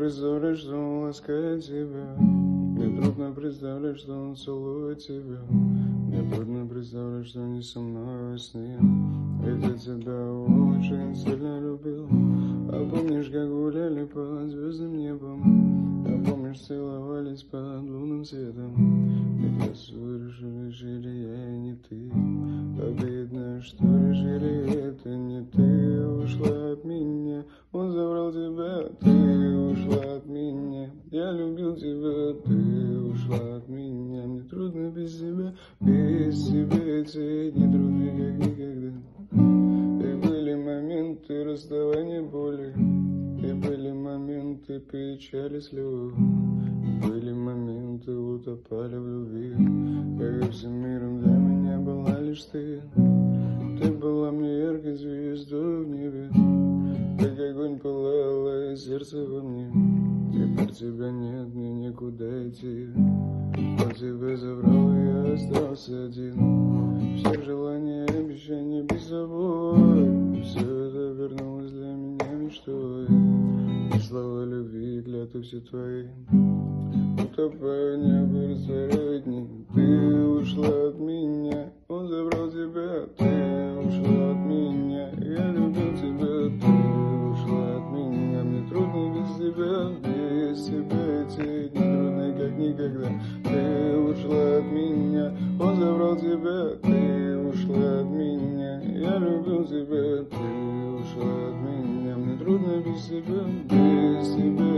представлять, что он ласкает тебя. Мне трудно представлять, что он целует тебя. Мне трудно представлять, что не со мной, а с ним. Ведь я тебя очень сильно любил. А помнишь, как гуляли под звездным небом? А помнишь, целовались под лунным светом? Ведь я решили я и не ты. Обидно, что решили это не ты. Ушла от меня, он забрал тебя. Ты ушла от меня, я любил тебя. Ты ушла от меня, мне трудно без тебя. Без тебя эти дни трудны, как никогда. И были моменты расставания боли, и были моменты печали, слез. Были моменты, утопали в любви, когда всем миром для меня была лишь ты. Ты была мне яркой звездой в небе, как огонь пылало сердце во мне. Теперь тебя нет, мне некуда идти. Он тебя забрал, и я остался один. Все желания, обещания без собой. Все это вернулось для меня мечтой. И слова любви, клятвы все твои. Утопая в небе, растворяя дни. Ты ушла от меня, он забрал тебя. Ты ушла от меня, я любил тебя. Ты ушла от меня, мне трудно без тебя. Без тебя эти дни трудны, как никогда. Ты ушла от меня, он забрал тебя. Ты ушла от меня, я любил тебя. Ты ушла от меня, мне трудно без тебя. Без тебя